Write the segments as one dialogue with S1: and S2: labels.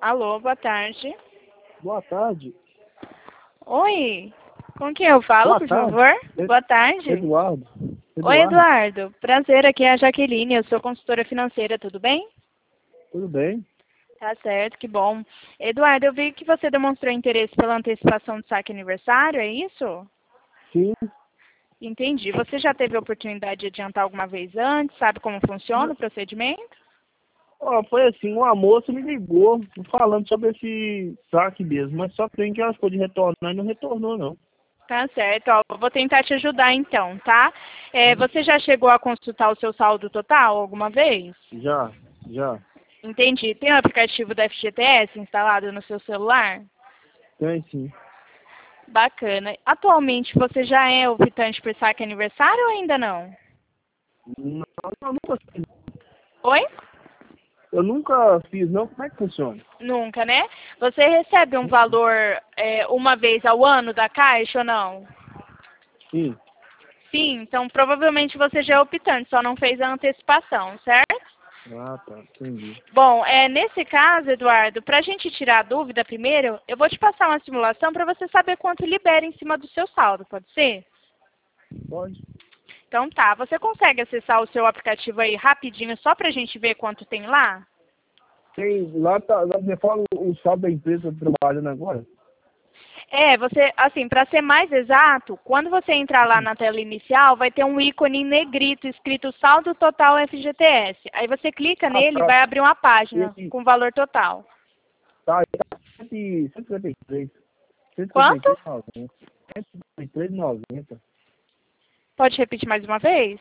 S1: Alô, boa tarde.
S2: Boa tarde.
S1: Oi, com quem eu falo,
S2: Boa
S1: por
S2: tarde.
S1: favor? Boa tarde.
S2: Eduardo.
S1: Oi, Eduardo. Prazer, aqui é a Jaqueline, eu sou consultora financeira, tudo bem?
S2: Tudo bem?
S1: Tá certo, que bom. Eduardo, eu vi que você demonstrou interesse pela antecipação do saque aniversário, é isso?
S2: Sim.
S1: Entendi. Você já teve a oportunidade de adiantar alguma vez antes? Sabe como funciona o procedimento?
S2: Ó, foi assim, uma moça me ligou falando sobre esse saque mesmo, mas só tem que ela ficou de retornar e não retornou, não.
S1: Tá certo, ó, eu vou tentar te ajudar então, tá? Você já chegou a consultar o seu saldo total alguma vez?
S2: Já.
S1: Entendi. Tem o aplicativo da FGTS instalado no seu celular?
S2: Tem sim.
S1: Bacana. Atualmente você já é optante por saque aniversário ou ainda não?
S2: Não, eu nunca fiz.
S1: Oi?
S2: Eu nunca fiz, não. Como é que funciona?
S1: Nunca, né? Você recebe um valor uma vez ao ano da Caixa ou não?
S2: Sim.
S1: Sim, então provavelmente você já é optante, só não fez a antecipação, certo?
S2: Ah, tá. Entendi.
S1: Bom, nesse caso, Eduardo, para a gente tirar a dúvida primeiro, eu vou te passar uma simulação para você saber quanto libera em cima do seu saldo, pode ser?
S2: Pode.
S1: Então tá, você consegue acessar o seu aplicativo aí rapidinho só para a gente ver quanto tem lá?
S2: Tem, lá você fala o saldo da empresa trabalhando agora?
S1: Você, assim, para ser mais exato, quando você entrar lá na tela inicial, vai ter um ícone em negrito escrito saldo total FGTS. Aí você clica
S2: Ah,
S1: nele e
S2: tá.
S1: vai abrir uma página
S2: Esse,
S1: com o valor total.
S2: tá, 153.
S1: Quanto?
S2: 153,90. 153,90.
S1: Pode repetir mais uma vez?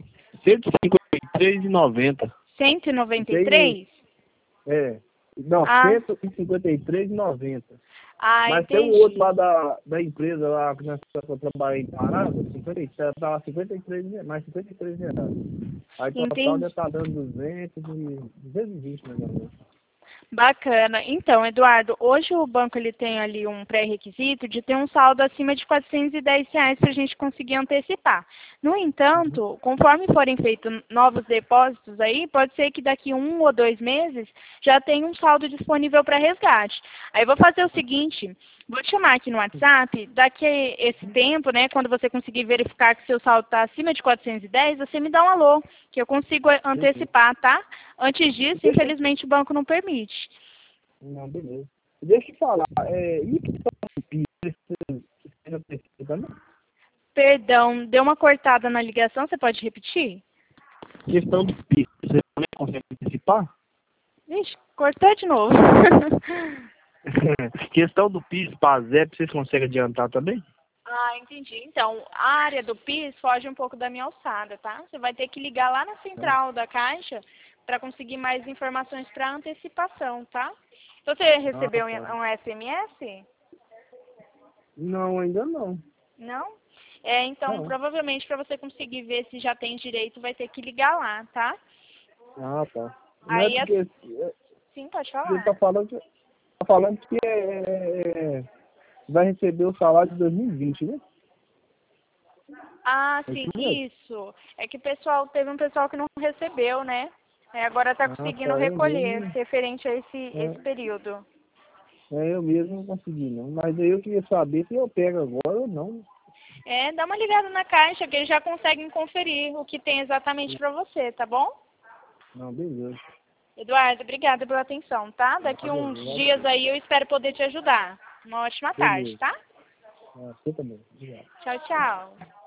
S2: 153,90. Tem,
S1: 193?
S2: não,
S1: Ah,
S2: 153,90. Mas tem um outro
S1: entendi.
S2: lá da empresa lá que nós trabalhamos em Parada, 57, tava 53, mais 53 reais. Aí total já
S1: Entendi.
S2: tá dando 220 mais ou menos.
S1: Bacana. Então, Eduardo, hoje o banco ele tem ali um pré-requisito de ter um saldo acima de R$ 410 para a gente conseguir antecipar. No
S2: Uhum.
S1: entanto, conforme forem feitos novos depósitos aí, pode ser que daqui 1 ou 2 meses já tenha um saldo disponível para resgate. Aí eu vou fazer o seguinte, vou te chamar aqui no WhatsApp, daqui a esse tempo, né, quando você conseguir verificar que seu saldo está acima de 410, você me dá um alô, que eu consigo
S2: Entendi.
S1: antecipar, tá? Antes disso,
S2: Deixa,
S1: infelizmente, o banco não permite.
S2: não, beleza. Deixa eu falar, e que você já precisa também?
S1: Perdão, deu uma cortada na ligação, você pode repetir?
S2: Questão do PIS, você também consegue antecipar?
S1: Vixe, cortou de novo.
S2: Questão do PIS, PASEP, vocês conseguem adiantar também?
S1: Ah, entendi. Então, a área do PIS foge um pouco da minha alçada, tá? Você vai ter que ligar lá na
S2: Tá.
S1: central da Caixa para conseguir mais informações para antecipação, tá? Você
S2: Ah,
S1: recebeu
S2: tá.
S1: um SMS?
S2: Não, ainda não.
S1: Não? Então,
S2: Não.
S1: provavelmente para você conseguir ver se já tem direito, vai ter que ligar lá, tá?
S2: Ah, tá. Não é
S1: Aí,
S2: porque
S1: sim, pode
S2: ele
S1: falar.
S2: tá falando que vai receber o salário de 2020, né?
S1: Ah,
S2: É
S1: sim,
S2: isso mesmo?
S1: isso. É que teve um pessoal que não recebeu, né? Agora está
S2: Ah,
S1: conseguindo
S2: tá.
S1: recolher, referente a esse
S2: É,
S1: período.
S2: eu mesmo não consegui, não. Mas aí eu queria saber se eu pego agora ou não.
S1: Dá uma ligada na caixa que eles já conseguem conferir o que tem exatamente para você, tá bom?
S2: Não, beleza.
S1: Eduardo, obrigada pela atenção, tá? Daqui
S2: Ah,
S1: uns
S2: beleza.
S1: dias aí eu espero poder te ajudar. Uma ótima tarde,
S2: Beleza.
S1: tá?
S2: Ah, você também. Obrigado.
S1: Tchau, tchau.